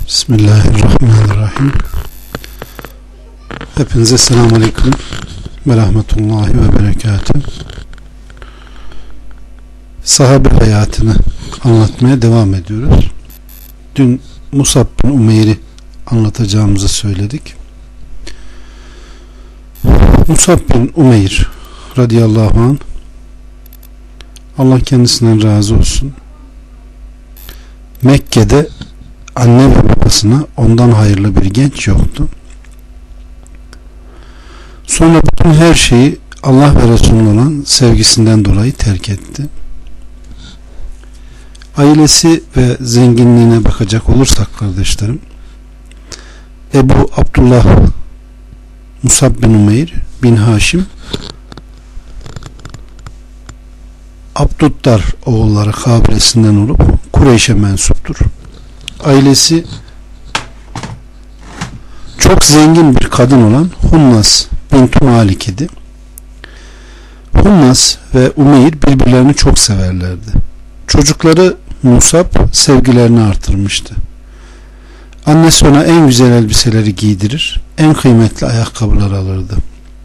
Bismillahirrahmanirrahim. Hepinize selamun aleyküm ve rahmetullahi ve berekatuhu. Sahabe hayatını anlatmaya devam ediyoruz. Dün Musab bin Umeyr'i anlatacağımızı söyledik. Musab bin Umeyr radıyallahu anh, Allah kendisinden razı olsun, Mekke'de anne ve babasına ondan hayırlı bir genç yoktu. Sonra bütün her şeyi Allah ve Resulü'nün olan sevgisinden dolayı terk etti. Ailesi ve zenginliğine bakacak olursak kardeşlerim, Ebu Abdullah Musab bin Umeyr bin Haşim Abduttar oğulları kabilesinden olup Kureyş'e mensuptur. Ailesi çok zengin bir kadın olan Hunnas bintu Malik idi. Hunnas ve Umeyr birbirlerini çok severlerdi. Çocukları Musab sevgilerini artırmıştı. Annesi ona en güzel elbiseleri giydirir, en kıymetli ayakkabılar alırdı.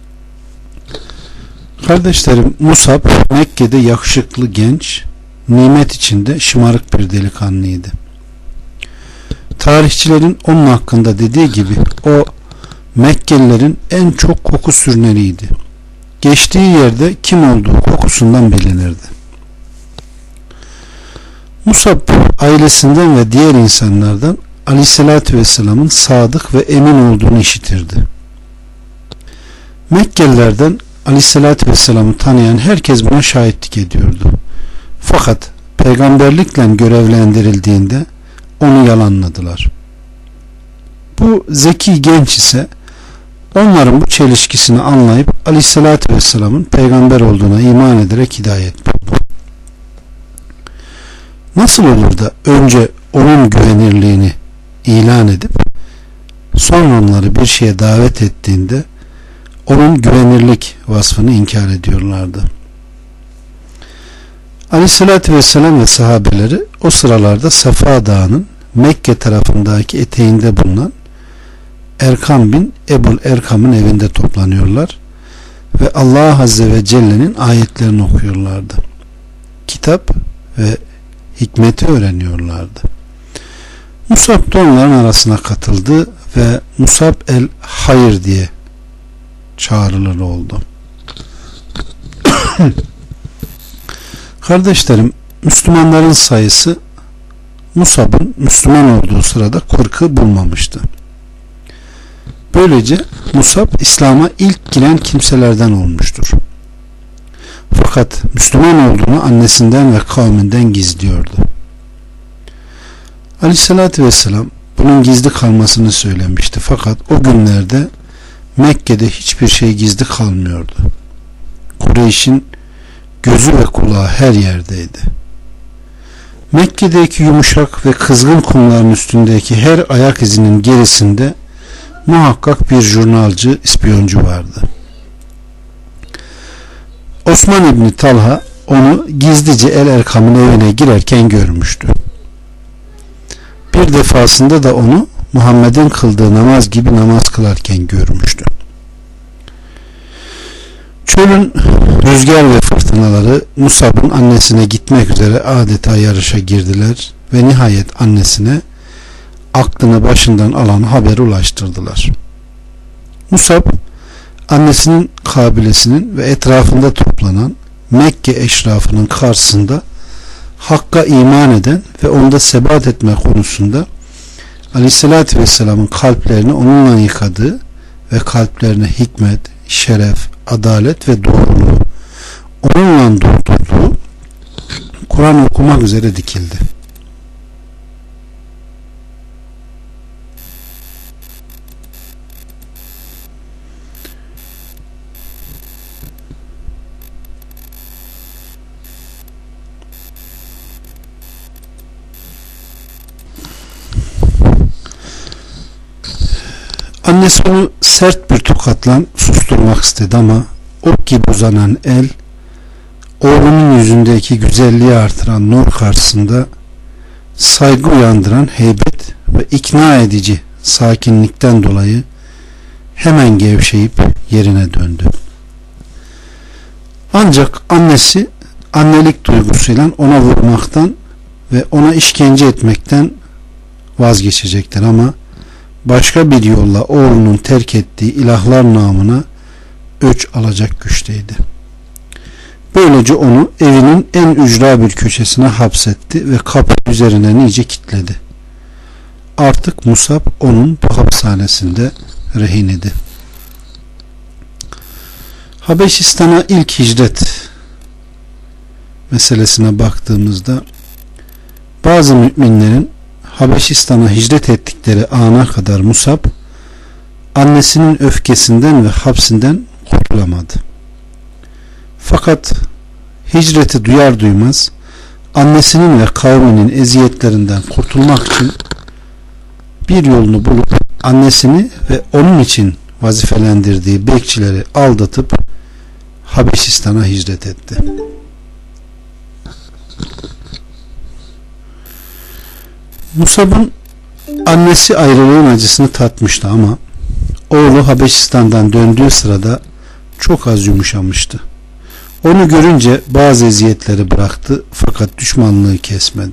Kardeşlerim, Musab Mekke'de yakışıklı genç, nimet içinde şımarık bir delikanlıydı. Tarihçilerin onun hakkında dediği gibi o Mekkelilerin en çok koku sürüneriydi. Geçtiği yerde kim olduğu kokusundan bilinirdi. Musab ailesinden ve diğer insanlardan Aleyhisselatü Vesselam'ın sadık ve emin olduğunu işitirdi. Mekkelilerden Aleyhisselatü Vesselam'ı tanıyan herkes buna şahitlik ediyordu. Fakat peygamberlikle görevlendirildiğinde onu yalanladılar. Bu zeki genç ise onların bu çelişkisini anlayıp Aleyhisselatü Vesselam'ın peygamber olduğuna iman ederek hidayet buldu. Nasıl olur da önce onun güvenirliğini ilan edip sonra onları bir şeye davet ettiğinde onun güvenirlik vasfını inkar ediyorlardı. Aleyhissalatü vesselam ve sahabeleri o sıralarda Safa Dağı'nın Mekke tarafındaki eteğinde bulunan Erkam bin Ebul Erkam'ın evinde toplanıyorlar ve Allah Azze ve Celle'nin ayetlerini okuyorlardı. Kitap ve hikmeti öğreniyorlardı. Musab da onların arasına katıldı ve Musab el Hayr diye çağrılır oldu. Kardeşlerim, Müslümanların sayısı Musab'ın Müslüman olduğu sırada 40'ı bulmamıştı. Böylece Musab İslam'a ilk giren kimselerden olmuştur. Fakat Müslüman olduğunu annesinden ve kavminden gizliyordu. Aleyhissalatü vesselam bunun gizli kalmasını söylemişti. Fakat o günlerde Mekke'de hiçbir şey gizli kalmıyordu. Kureyş'in gözü ve kulağı her yerdeydi. Mekke'deki yumuşak ve kızgın kumların üstündeki her ayak izinin gerisinde muhakkak bir jurnalcı, ispiyoncu vardı. Osman İbni Talha onu gizlice El Erkam'ın evine girerken görmüştü. Bir defasında da onu Muhammed'in kıldığı namaz gibi namaz kılarken görmüştü. Çölün rüzgar ve fırtınaları Musab'ın annesine gitmek üzere adeta yarışa girdiler ve nihayet annesine aklını başından alan haberi ulaştırdılar. Musab, annesinin kabilesinin ve etrafında toplanan Mekke eşrafının karşısında Hakk'a iman eden ve onda sebat etme konusunda Aleyhisselatü Vesselam'ın kalplerini onunla yıkadığı ve kalplerine hikmet, şeref, adalet ve doğruluğu onunla doldurduğu Kur'an okumak üzere dikildi. Annesi onu sert bir tokatla susturmak istedi ama ok gibi uzanan el oğlunun yüzündeki güzelliği artıran nur karşısında saygı uyandıran heybet ve ikna edici sakinlikten dolayı hemen gevşeyip yerine döndü. Ancak annesi annelik duygusuyla ona vurmaktan ve ona işkence etmekten vazgeçecektir ama başka bir yolla oğlunun terk ettiği ilahlar namına öç alacak güçteydi. Böylece onu evinin en ücra bir köşesine hapsetti ve kapı üzerine iyice kilitledi. Artık Musab onun bu hapishanesinde rehin idi. Habeşistan'a ilk hicret meselesine baktığımızda bazı müminlerin Habeşistan'a hicret ettikleri ana kadar Musab annesinin öfkesinden ve hapsinden kurtulamadı. Fakat hicreti duyar duymaz annesinin ve kavminin eziyetlerinden kurtulmak için bir yolunu bulup annesini ve onun için vazifelendirdiği bekçileri aldatıp Habeşistan'a hicret etti. Musab'ın annesi ayrılığın acısını tatmıştı ama oğlu Habeşistan'dan döndüğü sırada çok az yumuşamıştı. Onu görünce bazı eziyetleri bıraktı fakat düşmanlığı kesmedi.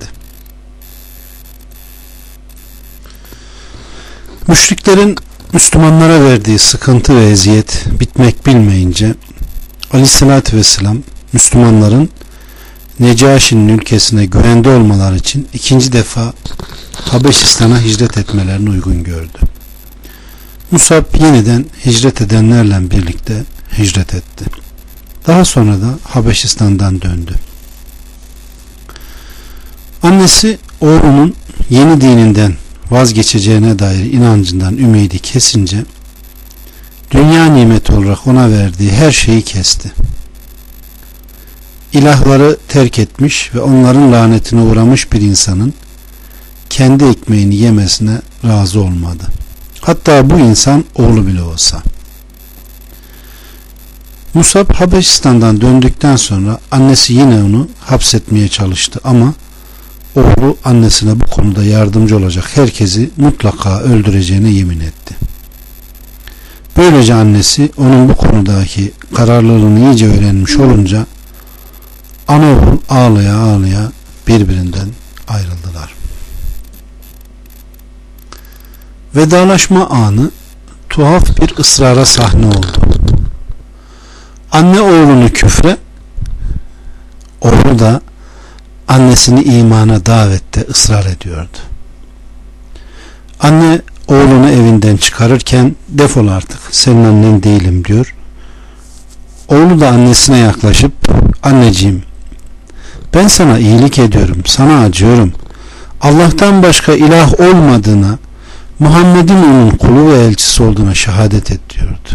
Müşriklerin Müslümanlara verdiği sıkıntı ve eziyet bitmek bilmeyince Aleyhisselatü Vesselam Müslümanların Necaşi'nin ülkesine güvende olmaları için ikinci defa Habeşistan'a hicret etmelerini uygun gördü. Musab yeniden hicret edenlerle birlikte hicret etti. Daha sonra da Habeşistan'dan döndü. Annesi oğlunun yeni dininden vazgeçeceğine dair inancından ümidi kesince dünya nimeti olarak ona verdiği her şeyi kesti. İlahları terk etmiş ve onların lanetine uğramış bir insanın kendi ekmeğini yemesine razı olmadı. Hatta bu insan oğlu bile olsa. Musab Habeşistan'dan döndükten sonra annesi yine onu hapsetmeye çalıştı ama oğlu annesine bu konuda yardımcı olacak herkesi mutlaka öldüreceğine yemin etti. Böylece annesi onun bu konudaki kararlılığını iyice öğrenmiş olunca ana oğul ağlaya ağlaya birbirinden ayrıldılar. Vedalaşma anı tuhaf bir ısrara sahne oldu. Anne oğlunu küfre, oğlu da annesini imana davette ısrar ediyordu. Anne oğlunu evinden çıkarırken defol artık senin annen değilim diyor. Oğlu da annesine yaklaşıp anneciğim ben sana iyilik ediyorum, sana acıyorum. Allah'tan başka ilah olmadığına, Muhammed'in onun kulu ve elçisi olduğuna şehadet et diyordu.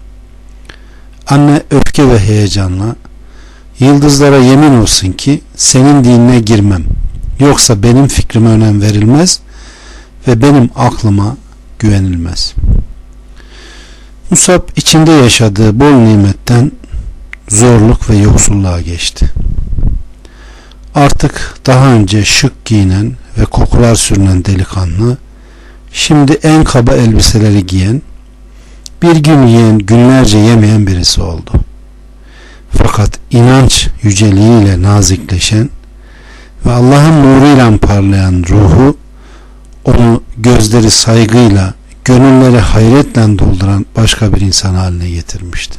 Anne öfke ve heyecanla yıldızlara yemin olsun ki senin dinine girmem. Yoksa benim fikrime önem verilmez ve benim aklıma güvenilmez. Musab içinde yaşadığı bol nimetten zorluk ve yoksulluğa geçti. Artık daha önce şık giyinen ve kokular sürünen delikanlı, şimdi en kaba elbiseleri giyen, bir gün yiyen günlerce yemeyen birisi oldu. Fakat inanç yüceliğiyle nazikleşen ve Allah'ın nuruyla parlayan ruhu onu gözleri saygıyla, gönülleri hayretle dolduran başka bir insan haline getirmişti.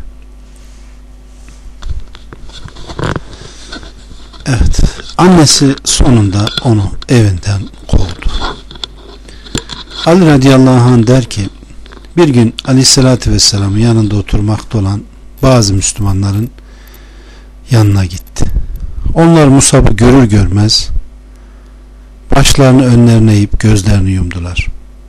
Evet, annesi sonunda onu evinden kovdu. Ali radıyallahu anh der ki, bir gün Aleyhisselatü Vesselam'ın yanında oturmakta olan bazı Müslümanların yanına gitti. Onlar Musab'ı görür görmez başlarını önlerine eğip gözlerini yumdular.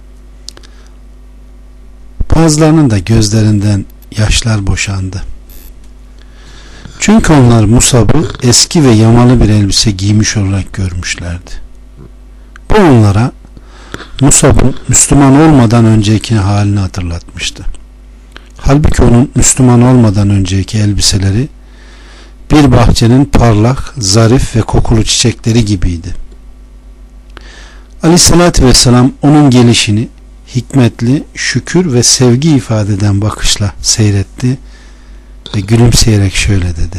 Bazılarının da gözlerinden yaşlar boşandı. Çünkü onlar Musab'ı eski ve yamalı bir elbise giymiş olarak görmüşlerdi. Bu onlara Musab'ın Müslüman olmadan önceki halini hatırlatmıştı. Halbuki onun Müslüman olmadan önceki elbiseleri bir bahçenin parlak, zarif ve kokulu çiçekleri gibiydi. Aleyhissalatü vesselam onun gelişini hikmetli, şükür ve sevgi ifade eden bakışla seyretti ve gülümseyerek şöyle dedi: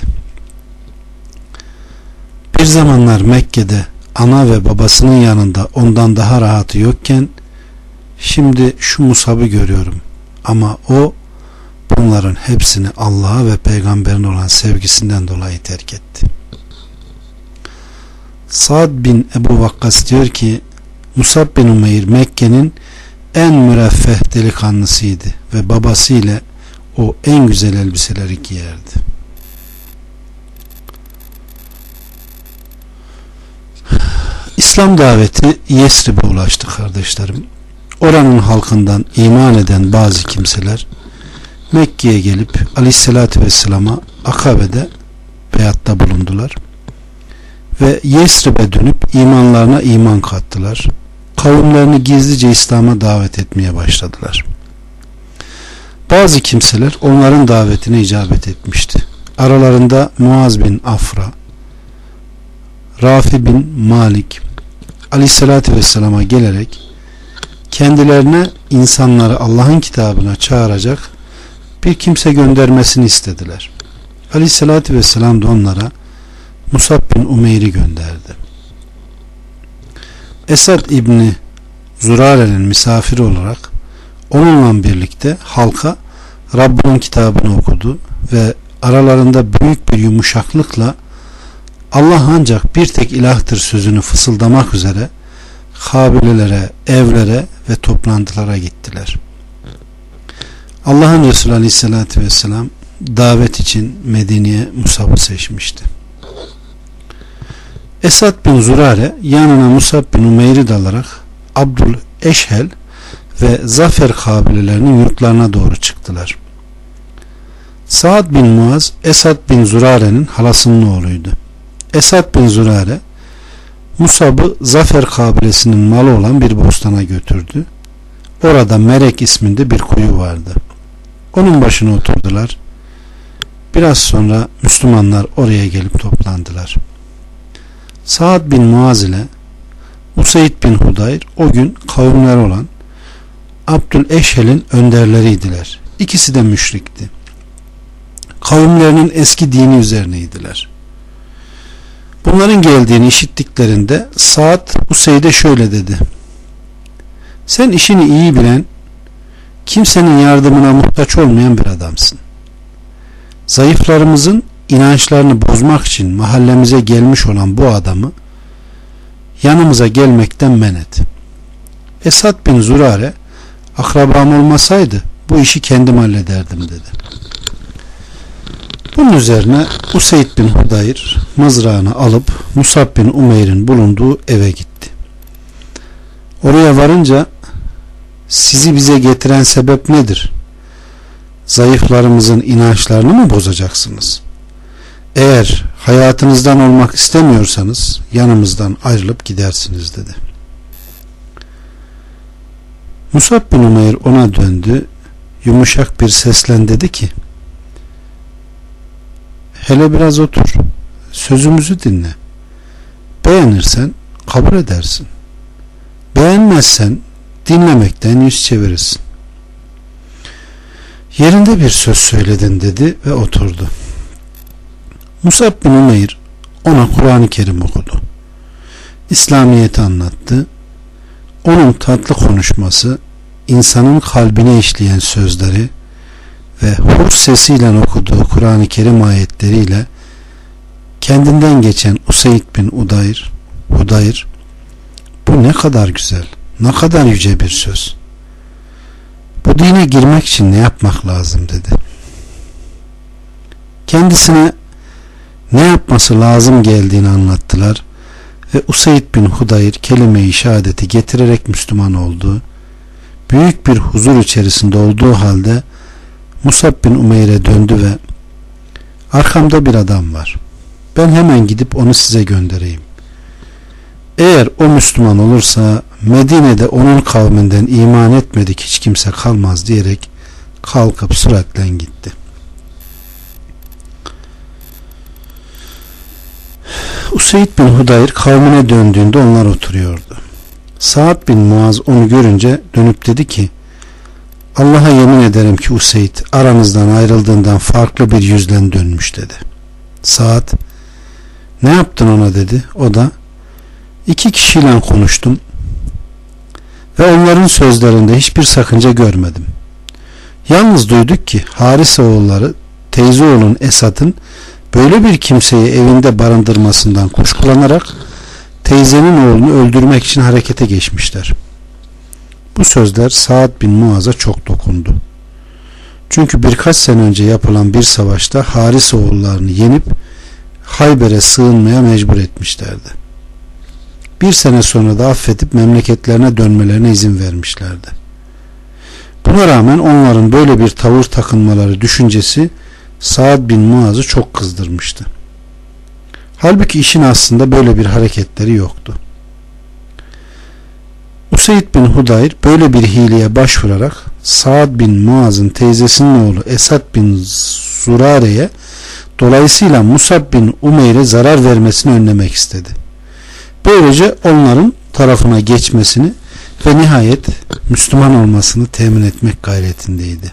bir zamanlar Mekke'de ana ve babasının yanında ondan daha rahatı yokken şimdi şu Musab'ı görüyorum ama o bunların hepsini Allah'a ve peygamberine olan sevgisinden dolayı terk etti. Sa'd bin Ebu Vakkas diyor ki, Musab bin Umeyr Mekke'nin en müreffeh delikanlısıydı ve babasıyla o en güzel elbiseleri giyerdi. İslam daveti Yesrib'e ulaştı kardeşlerim. Oranın halkından iman eden bazı kimseler Mekke'ye gelip Aleyhisselatü Vesselam'a Akabe'de beyatta bulundular ve Yesrib'e dönüp imanlarına iman kattılar. Kavimlerini gizlice İslam'a davet etmeye başladılar. Bazı kimseler onların davetine icabet etmişti. Aralarında Muaz bin Afra, Rafi bin Malik Aleyhisselatü Vesselam'a gelerek kendilerine insanları Allah'ın kitabına çağıracak bir kimse göndermesini istediler. Aleyhisselatü Vesselam da onlara Musab bin Umeyr'i gönderdi. Esad İbni Zurare'nin misafiri olarak onunla birlikte halka Rabbinin kitabını okudu ve aralarında büyük bir yumuşaklıkla Allah ancak bir tek ilahtır sözünü fısıldamak üzere kabilelere, evlere ve toplantılara gittiler. Allah'ın Resulü Aleyhisselatü Vesselam davet için Medine'ye Musab'ı seçmişti. Esad bin Zurare yanına Musab bin Umeyr'i de alarak Abdül Eşhel ve Zafer kabilelerinin yurtlarına doğru çıktılar. Sa'd bin Muaz Esad bin Zurare'nin halasının oğluydu. Esad bin Zurare Musab'ı Zafer kabilesinin malı olan bir bostana götürdü. Orada Merek isminde bir kuyu vardı. Onun başına oturdular. Biraz sonra Müslümanlar oraya gelip toplandılar. Sa'd bin Muaz ile Useyd bin Hudayr o gün kavimler olan Abdül Eşhel'in önderleriydiler. İkisi de müşrikti. Kavimlerinin eski dini üzerineydiler. Bunların geldiğini işittiklerinde Sa'd Useyd'e şöyle dedi: sen işini iyi bilen, kimsenin yardımına muhtaç olmayan bir adamsın. Zayıflarımızın inançlarını bozmak için mahallemize gelmiş olan bu adamı yanımıza gelmekten men et. Esad bin Zurare, akrabam olmasaydı bu işi kendim hallederdim dedi. Bunun üzerine Useyd bin Hudayr mızrağını alıp Musab bin Umeyr'in bulunduğu eve gitti. Oraya varınca sizi bize getiren sebep nedir? Zayıflarımızın inançlarını mı bozacaksınız? Eğer hayatınızdan olmak istemiyorsanız yanımızdan ayrılıp gidersiniz dedi. Musab bin Umeyr ona döndü, yumuşak bir sesle dedi ki: hele biraz otur, sözümüzü dinle. Beğenirsen kabul edersin. Beğenmezsen dinlemekten yüz çevirirsin. Yerinde bir söz söyledin dedi ve oturdu. Musab bin Umeyr ona Kur'an-ı Kerim okudu. İslamiyet'i anlattı. Onun tatlı konuşması, insanın kalbine işleyen sözleri ve hur sesiyle okuduğu Kur'an-ı Kerim ayetleriyle kendinden geçen Useyd bin Hudayr, bu ne kadar güzel, ne kadar yüce bir söz. Bu dine girmek için ne yapmak lazım dedi. Kendisine ne yapması lazım geldiğini anlattılar ve Useyd bin Hudayr kelime-i şehadeti getirerek Müslüman oldu. Büyük bir huzur içerisinde olduğu halde Musab bin Umeyr'e döndü ve arkamda bir adam var. Ben hemen gidip onu size göndereyim. Eğer o Müslüman olursa Medine'de onun kavminden iman etmedik hiç kimse kalmaz diyerek kalkıp süratle gitti. Useyd bin Hudayr kavmine döndüğünde onlar oturuyordu. Sa'd bin Muaz onu görünce dönüp dedi ki, Allah'a yemin ederim ki Useyd aranızdan ayrıldığından farklı bir yüzden dönmüş dedi. Sa'd, ne yaptın ona dedi. O da, 2 kişiyle konuştum ve onların sözlerinde hiçbir sakınca görmedim. Yalnız duyduk ki Haris oğulları teyze oğlun Esad'ın böyle bir kimseyi evinde barındırmasından kuşkulanarak teyzenin oğlunu öldürmek için harekete geçmişler. Bu sözler Sa'd bin Muaz'a çok dokundu. Çünkü birkaç sene önce yapılan bir savaşta Haris oğullarını yenip Hayber'e sığınmaya mecbur etmişlerdi. 1 sene sonra da affedip memleketlerine dönmelerine izin vermişlerdi. Buna rağmen onların böyle bir tavır takınmaları düşüncesi Sa'd bin Muaz'ı çok kızdırmıştı. Halbuki işin aslında böyle bir hareketleri yoktu. Useyd bin Hudayr böyle bir hileye başvurarak Sa'd bin Muaz'ın teyzesinin oğlu Esad bin Zurare'ye, dolayısıyla Musab bin Umeyr'e zarar vermesini önlemek istedi. Böylece onların tarafına geçmesini ve nihayet Müslüman olmasını temin etmek gayretindeydi.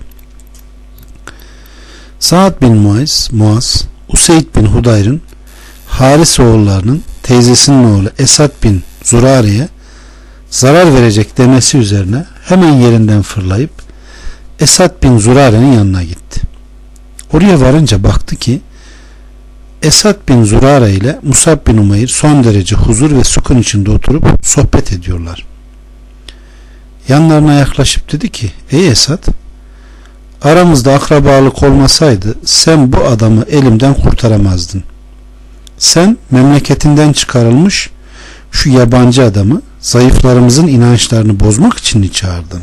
Sa'd bin Muaz, Useyd bin Hudayr'ın Haris oğullarının teyzesinin oğlu Esad bin Zurare'ye zarar verecek demesi üzerine hemen yerinden fırlayıp Esad bin Zurare'nin yanına gitti. Oraya varınca baktı ki Esad bin Zurare ile Musab bin Umeyr son derece huzur ve sükun içinde oturup sohbet ediyorlar. Yanlarına yaklaşıp dedi ki, ey Esad, aramızda akrabalık olmasaydı sen bu adamı elimden kurtaramazdın. Sen memleketinden çıkarılmış şu yabancı adamı zayıflarımızın inançlarını bozmak için mi çağırdın?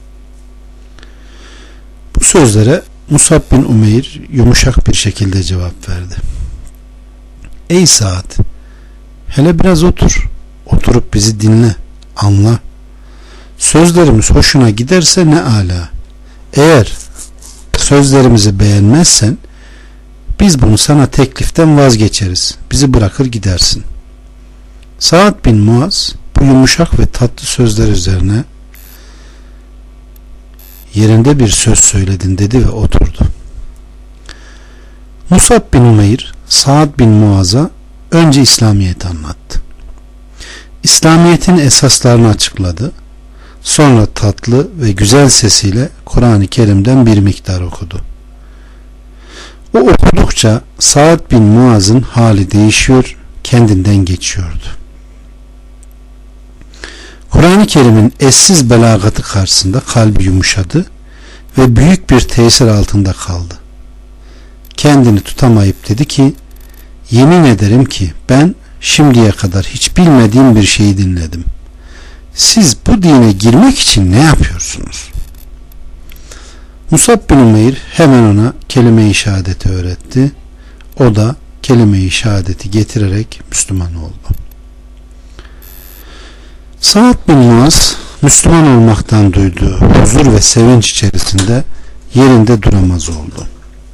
Bu sözlere Musab bin Umeyr yumuşak bir şekilde cevap verdi. Ey Sa'd, hele biraz otur. Oturup bizi dinle, anla. Sözlerimiz hoşuna giderse ne âlâ. Eğer sözlerimizi beğenmezsen biz bunu sana tekliften vazgeçeriz. Bizi bırakır gidersin. Sa'd bin Muaz bu yumuşak ve tatlı sözler üzerine yerinde bir söz söyledin dedi ve oturdu. Musab bin Umeyr Sa'd bin Muaz'a önce İslamiyet'i anlattı. İslamiyet'in esaslarını açıkladı. Sonra tatlı ve güzel sesiyle Kur'an-ı Kerim'den bir miktar okudu. O okudukça Sa'd bin Muaz'ın hali değişiyor, kendinden geçiyordu. Kur'an-ı Kerim'in eşsiz belagatı karşısında kalbi yumuşadı ve büyük bir tesir altında kaldı. Kendini tutamayıp dedi ki, yemin ederim ki ben şimdiye kadar hiç bilmediğim bir şeyi dinledim. Siz bu dine girmek için ne yapıyorsunuz? Musab bin Umeyr hemen ona kelime-i şehadeti öğretti. O da kelime-i şehadeti getirerek Müslüman oldu. Sa'd bin Muaz Müslüman olmaktan duyduğu huzur ve sevinç içerisinde yerinde duramaz oldu.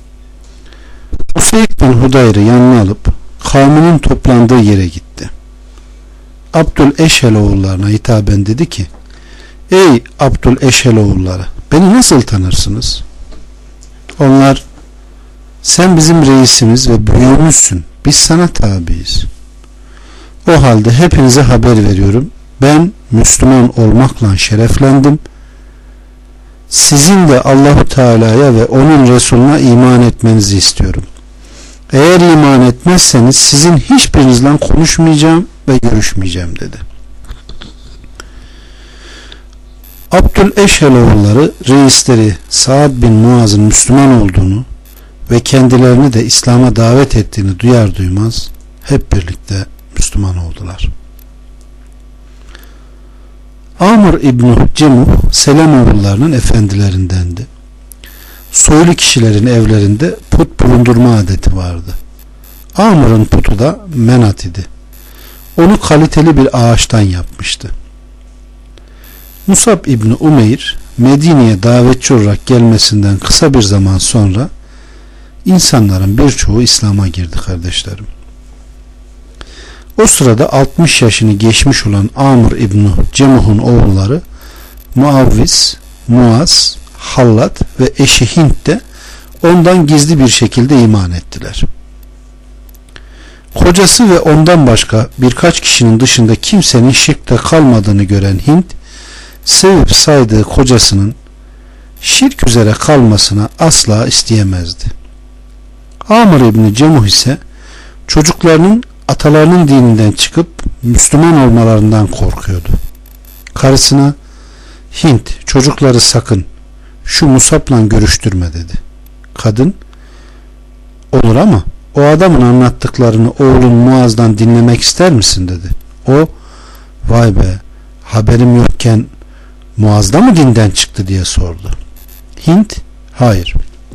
Useyd bin Hudayr'ı yanına alıp kavminin toplandığı yere gitti. Abdüleşhel oğullarına hitaben dedi ki, ey Abdüleşhel oğulları, beni nasıl tanırsınız? Onlar, sen bizim reisimiz ve büyüğümüzsün, biz sana tabiiz. O halde hepinize haber veriyorum, ben Müslüman olmakla şereflendim. Sizin de Allahu Teala'ya ve onun Resulüne iman etmenizi istiyorum. Eğer iman etmezseniz sizin hiçbirinizle konuşmayacağım ve görüşmeyeceğim dedi. Abdüleşhel oğulları reisleri Sa'd bin Muaz'ın Müslüman olduğunu ve kendilerini de İslam'a davet ettiğini duyar duymaz hep birlikte Müslüman oldular. Amr İbn Cemuh Selemoğullarının efendilerindendi. Soylu kişilerin evlerinde put bulundurma adeti vardı. Amr'ın putu da menat idi. Onu kaliteli bir ağaçtan yapmıştı. Musab İbni Umeyr Medine'ye davetçi olarak gelmesinden kısa bir zaman sonra insanların birçoğu İslam'a girdi kardeşlerim. O sırada 60 yaşını geçmiş olan Amr İbni Cemuh'un oğulları Muavviz, Muaz, Hallat ve eşi Hint de ondan gizli bir şekilde iman ettiler. Kocası ve ondan başka birkaç kişinin dışında kimsenin şirkte kalmadığını gören Hint, sevip saydığı kocasının şirk üzere kalmasına asla isteyemezdi. Amr İbni Cemuh ise çocuklarının atalarının dininden çıkıp Müslüman olmalarından korkuyordu. Karısına, Hint, çocukları sakın şu Musab'la görüştürme dedi. Kadın, olur ama o adamın anlattıklarını oğlun Muaz'dan dinlemek ister misin dedi. O, vay be, haberim yokken Muaz'da mı dinden çıktı diye sordu. Hint, hayır.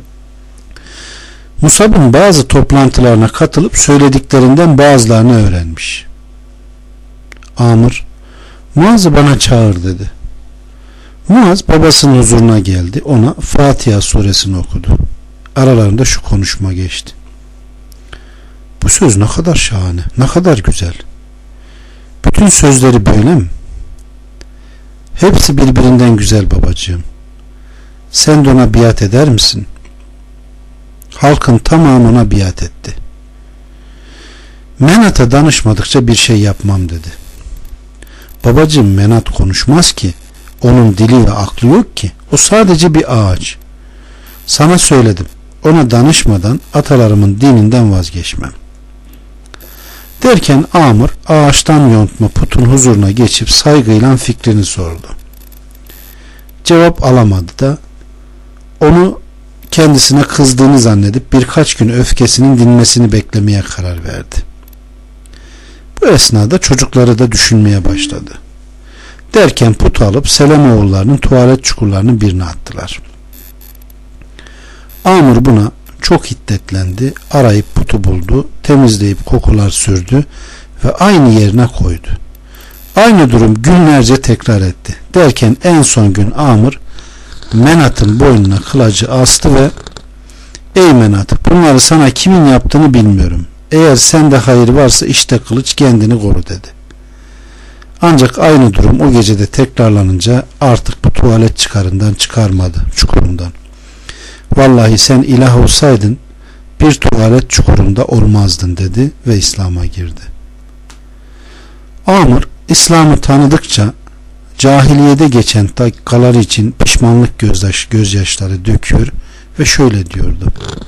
Musab'ın bazı toplantılarına katılıp söylediklerinden bazılarını öğrenmiş. Amr, Muaz'ı bana çağır dedi. Muaz babasının huzuruna geldi. Ona Fatiha suresini okudu. Aralarında şu konuşma geçti. Bu söz ne kadar şahane, ne kadar güzel. Bütün sözleri böyle mi? Hepsi birbirinden güzel babacığım. Sen de ona biat eder misin? Halkın tamamı ona biat etti. Menat'a danışmadıkça bir şey yapmam dedi. Babacığım, Menat konuşmaz ki. Onun dili ve aklı yok ki. O sadece bir ağaç. Sana söyledim. Ona danışmadan atalarımın dininden vazgeçmem. Derken Amr ağaçtan yontma putun huzuruna geçip saygıyla fikrini sordu. Cevap alamadı da onu kendisine kızdığını zannedip birkaç gün öfkesinin dinmesini beklemeye karar verdi. Bu esnada çocukları da düşünmeye başladı. Derken putu alıp Selemoğullarının tuvalet çukurlarının birine attılar. Amr buna çok hiddetlendi. Arayıp putu buldu. Temizleyip kokular sürdü ve aynı yerine koydu. Aynı durum günlerce tekrar etti. Derken en son gün Amr Menat'ın boynuna kılacı astı ve ey Menat, bunları sana kimin yaptığını bilmiyorum. Eğer sende hayır varsa işte kılıç, kendini koru dedi. Ancak aynı durum o gecede tekrarlanınca artık bu tuvalet çukurundan. Vallahi sen ilah olsaydın bir tuvalet çukurunda olmazdın dedi ve İslam'a girdi. Amr İslam'ı tanıdıkça cahiliyede geçen dakikalar için pişmanlık gözyaşları döküyor ve şöyle diyordu.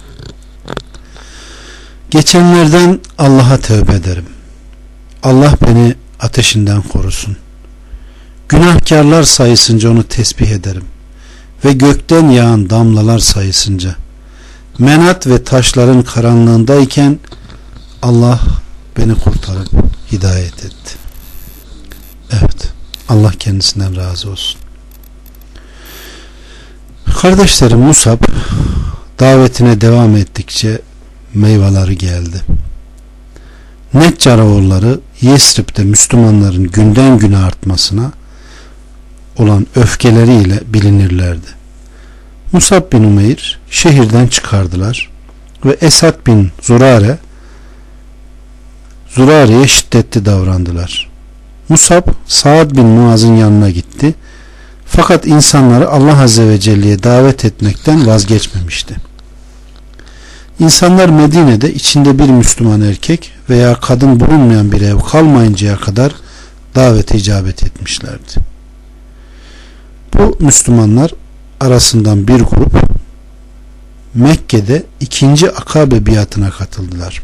Geçenlerden Allah'a tövbe ederim. Allah beni ateşinden korusun. Günahkarlar sayısınca onu tesbih ederim ve gökten yağan damlalar sayısınca Menat ve taşların karanlığındayken Allah beni kurtarıp hidayet etti. Evet, Allah kendisinden razı olsun. Kardeşlerim, Musab davetine devam ettikçe meyveleri geldi. Neccaroğulları Yesrib'de Müslümanların günden güne artmasına olan öfkeleriyle bilinirlerdi. Musab bin Umeyr şehirden çıkardılar ve Esad bin Zurare'ye şiddetli davrandılar. Musab Saad bin Muaz'ın yanına gitti. Fakat insanları Allah Azze ve Celle'ye davet etmekten vazgeçmemişti. İnsanlar Medine'de içinde bir Müslüman erkek veya kadın bulunmayan bir ev kalmayıncaya kadar davete icabet etmişlerdi. Bu Müslümanlar arasından bir grup Mekke'de 2. Akabe biatına katıldılar.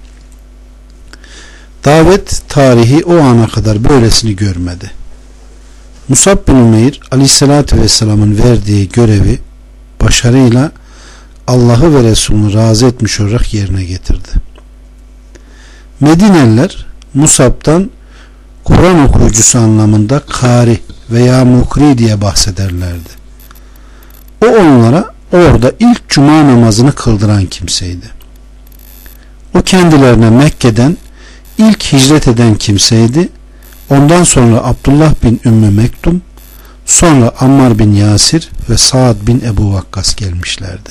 Davet tarihi o ana kadar böylesini görmedi. Musab bin Umeyr Aleyhisselatü Vesselam'ın verdiği görevi başarıyla Allah'ı ve Resulünü razı etmiş olarak yerine getirdi. Medineliler Musab'dan Kur'an okuyucusu anlamında kari veya mukri diye bahsederlerdi. O onlara orada ilk cuma namazını kıldıran kimseydi. O kendilerine Mekke'den ilk hicret eden kimseydi. Ondan sonra Abdullah bin Ümmü Mektum, sonra Ammar bin Yasir ve Saad bin Ebu Vakkas gelmişlerdi.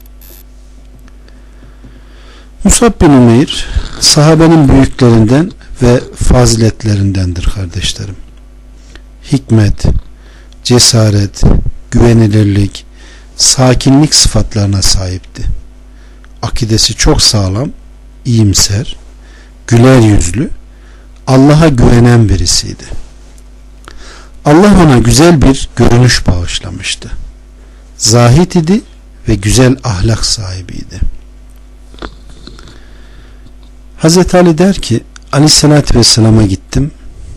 Musab bin Umeyr sahabenin büyüklerinden ve faziletlerindendir kardeşlerim. Hikmet, cesaret, güvenilirlik, sakinlik sıfatlarına sahipti. Akidesi çok sağlam, iyimser, güler yüzlü, Allah'a güvenen birisiydi. Allah ona güzel bir görünüş bağışlamıştı. Zahid idi ve güzel ahlak sahibiydi. Hazreti Ali der ki, Aleyhisselatü Vesselam'a gittim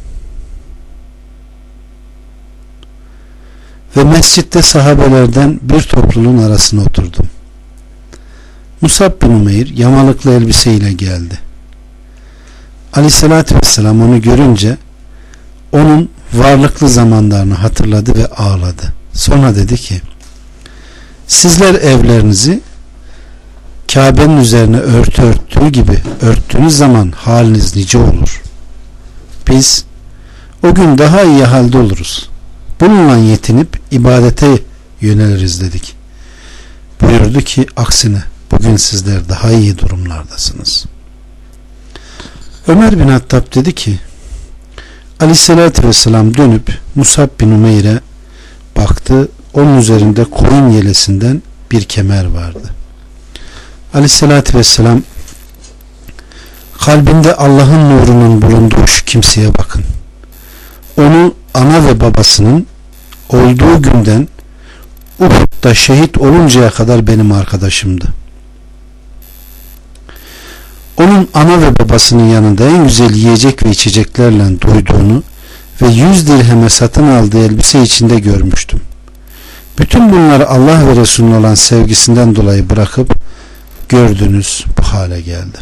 ve mescitte sahabelerden bir topluluğun arasına oturdum. Musab bin Umeyr yamalıklı elbiseyle geldi. Aleyhisselatü Vesselam onu görünce onun varlıklı zamanlarını hatırladı ve ağladı. Sonra dedi ki, sizler evlerinizi Kabe'nin üzerine örtü örttüğü gibi örttüğünüz zaman haliniz nice olur. Biz o gün daha iyi halde oluruz. Bununla yetinip ibadete yöneliriz dedik. Buyurdu ki, aksine bugün sizler daha iyi durumlardasınız. Ömer bin Hattab dedi ki, Aleyhisselatü Vesselam dönüp Musab bin Umeyr'e baktı. Onun üzerinde koyun yelesinden bir kemer vardı. Aleyhisselatü Vesselam, kalbinde Allah'ın nurunun bulunduğu şu kimseye bakın. Onu ana ve babasının olduğu günden Uhud'da şehit oluncaya kadar benim arkadaşımdı. Onun ana ve babasının yanında en güzel yiyecek ve içeceklerle doyduğunu ve 100 dirheme satın aldığı elbise içinde görmüştüm. Bütün bunları Allah ve Resulüne olan sevgisinden dolayı bırakıp gördüğünüz bu hale geldi.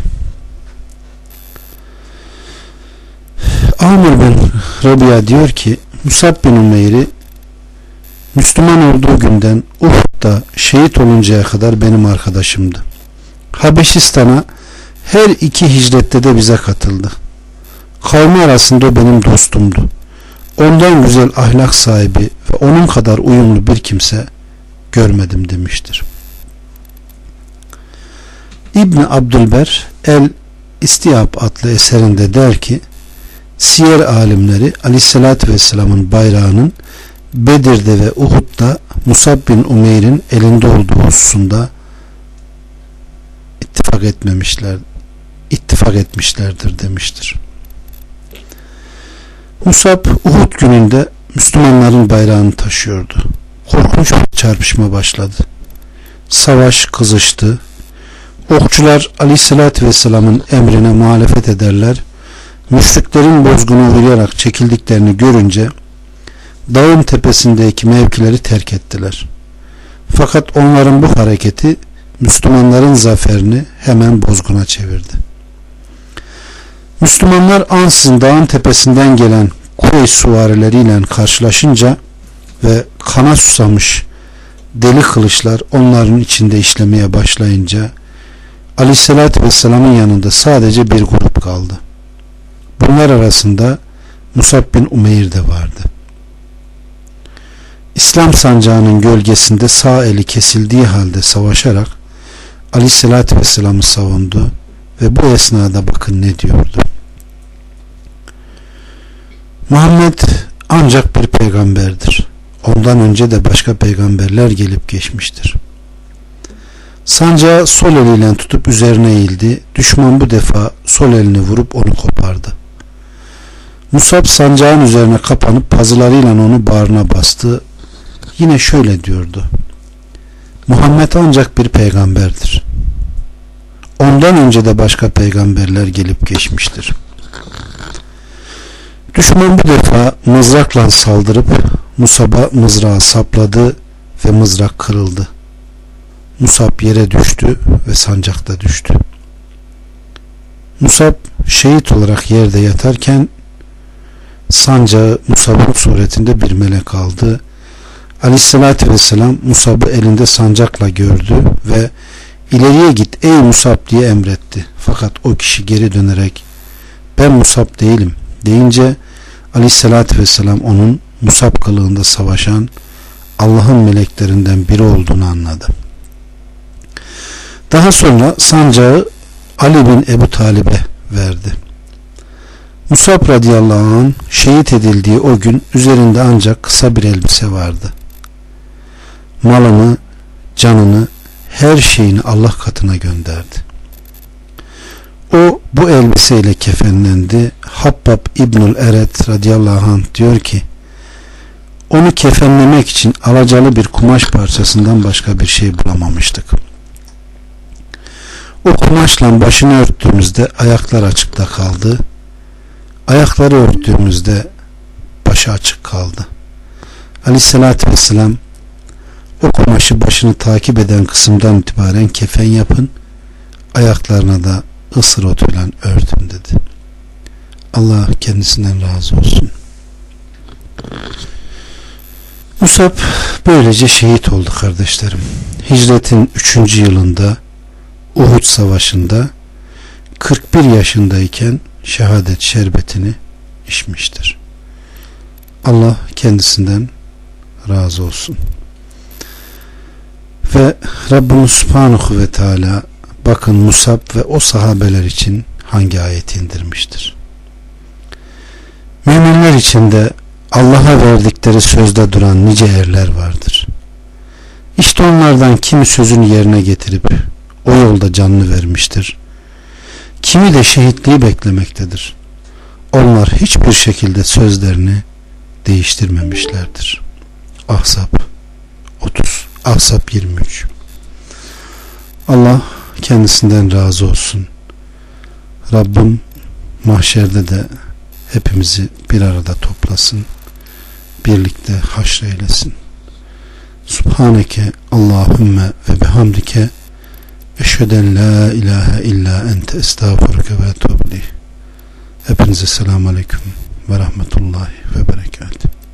Amr bin Rabia diyor ki, Musab bin Umeyr'i Müslüman olduğu günden Uhud'da şehit oluncaya kadar benim arkadaşımdı. Habeşistan'a her iki hicrette de bize katıldı. Kavmi arasında o benim dostumdu. Ondan güzel ahlak sahibi ve onun kadar uyumlu bir kimse görmedim demiştir. İbn Abdülber El İstiyab adlı eserinde der ki, siyer alimleri Aleyhisselatü Vesselam'ın bayrağının Bedir'de ve Uhud'da Musab bin Umeyr'in elinde olduğu hususunda ittifak etmişlerdir demiştir. Musab Uhud gününde Müslümanların bayrağını taşıyordu. Korkunç bir çarpışma başladı. Savaş kızıştı. Okçular Aleyhisselatü Vesselam'ın emrine muhalefet ederler. Müşriklerin bozguna uğrayarak çekildiklerini görünce dağın tepesindeki mevkileri terk ettiler. Fakat onların bu hareketi Müslümanların zaferini hemen bozguna çevirdi. Müslümanlar ansızın dağın tepesinden gelen Kureyş süvarileriyle karşılaşınca ve kana susamış deli kılıçlar onların içinde işlemeye başlayınca Aleyhisselatü Vesselam'ın yanında sadece bir grup kaldı. Bunlar arasında Musab bin Umeyr de vardı. İslam sancağının gölgesinde sağ eli kesildiği halde savaşarak Aleyhisselatü Vesselam'ı savundu ve bu esnada bakın ne diyordu. Muhammed ancak bir peygamberdir. Ondan önce de başka peygamberler gelip geçmiştir. Sancağı sol eliyle tutup üzerine eğildi. Düşman bu defa sol elini vurup onu kopardı. Musab sancağın üzerine kapanıp pazılarıyla onu bağrına bastı. Yine şöyle diyordu. Muhammed ancak bir peygamberdir. Ondan önce de başka peygamberler gelip geçmiştir. Düşman bu defa mızrakla saldırıp Musab'a mızrağı sapladı ve mızrak kırıldı. Musab yere düştü ve sancakta düştü. Musab şehit olarak yerde yatarken sancağı Musab'ın suretinde bir melek aldı. Aleyhissalatü vesselam Musab'ı elinde sancakla gördü ve ileriye git ey Musab diye emretti. Fakat o kişi geri dönerek ben Musab değilim deyince Aleyhissalatü vesselam onun Musab kılığında savaşan Allah'ın meleklerinden biri olduğunu anladı. Daha sonra sancağı Ali bin Ebu Talib'e verdi. Musab radıyallahu anh şehit edildiği o gün üzerinde ancak kısa bir elbise vardı. Malını, canını, her şeyini Allah katına gönderdi. O bu elbiseyle kefenlendi. Habbab İbnül Eret radıyallahu anh diyor ki, onu kefenlemek için alacalı bir kumaş parçasından başka bir şey bulamamıştık. O kumaşla başını örttüğümüzde ayaklar açıkta kaldı. Ayakları örttüğümüzde başı açık kaldı. Aleyhissalatü vesselam, o kumaşı başını takip eden kısımdan itibaren kefen yapın, ayaklarına da ısır otuyla örtün dedi. Allah kendisinden razı olsun. Musab böylece şehit oldu kardeşlerim. Hicretin 3. yılında Uhud Savaşı'nda 41 yaşındayken şehadet şerbetini içmiştir. Allah kendisinden razı olsun. Ve Rabbimiz Subhanahu ve Teala bakın Musab ve o sahabeler için hangi ayeti indirmiştir. Müminler içinde Allah'a verdikleri sözde duran nice erler vardır. İşte onlardan kimi sözünü yerine getirip o yolda canını vermiştir. Kimi de şehitliği beklemektedir. Onlar hiçbir şekilde sözlerini değiştirmemişlerdir. Ahzab 30, Ahzab 23. Allah kendisinden razı olsun. Rabbim mahşerde de hepimizi bir arada toplasın. Birlikte haşreylesin. Subhaneke Allahümme ve bihamdike eşheden la ilahe illa ente estağfurüke ve etûbü ileyh. Hepinize selamun aleyküm ve rahmetullahi ve berekatuhu.